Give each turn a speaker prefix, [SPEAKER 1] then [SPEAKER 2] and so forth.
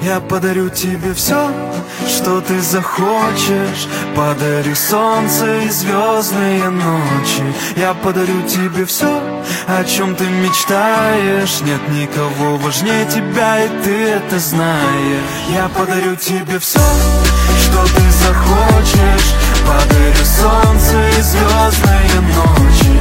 [SPEAKER 1] Я подарю тебе все, что ты захочешь. Подарю солнце и звездные ночи. Я подарю тебе все, о чем ты мечтаешь. Нет никого важнее тебя, и ты это знаешь. Я подарю тебе все, что ты захочешь. Подарю солнце и звездные ночи.